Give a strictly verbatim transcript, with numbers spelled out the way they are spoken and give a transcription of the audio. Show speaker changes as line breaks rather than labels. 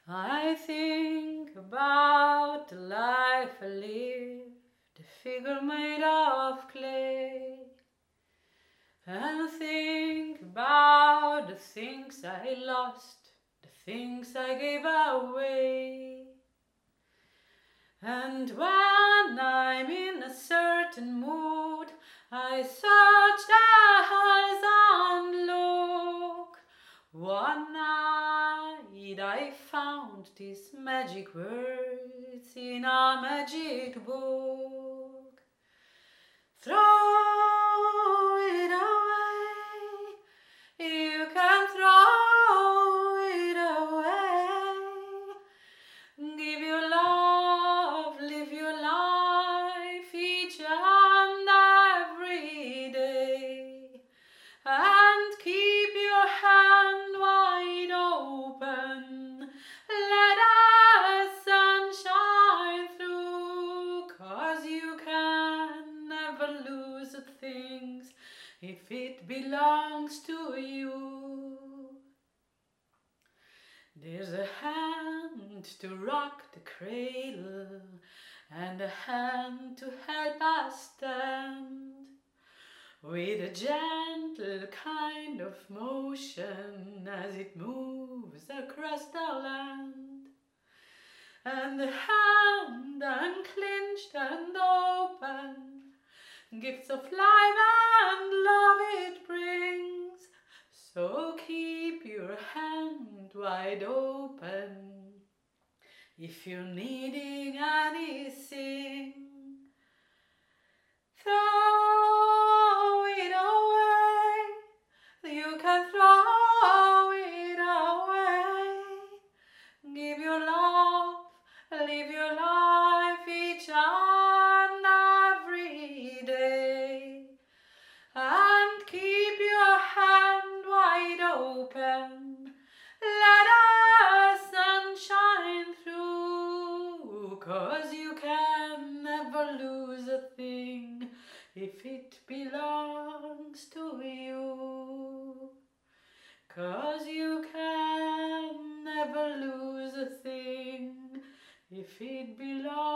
I think about the life I live, the figure made of clay, and think about the things I lost, the things I gave away. And when I'm in a certain mood, I search the eyes and look. One night I found these magic words in a magic book. Throw it away, you can throw it away. Give your love, live your life each and every day, and keep your hand wide open. Let the sun shine through, 'cause you can never lose the things if it belongs to you. There's a hand to rock the cradle and a hand to help us stand, with a gentle kind of motion as it moves across the land. And the hand unclinched and open, gifts of life and love it brings. So keep your hand wide open if you're needing anything. Throw it away, you can throw it away. Give your love, live your life each and every day, and keep your hand wide open. Let the sun shine through, 'cause you can never lose a thing if it belongs to you. 'Cause you can never lose a thing if it belongs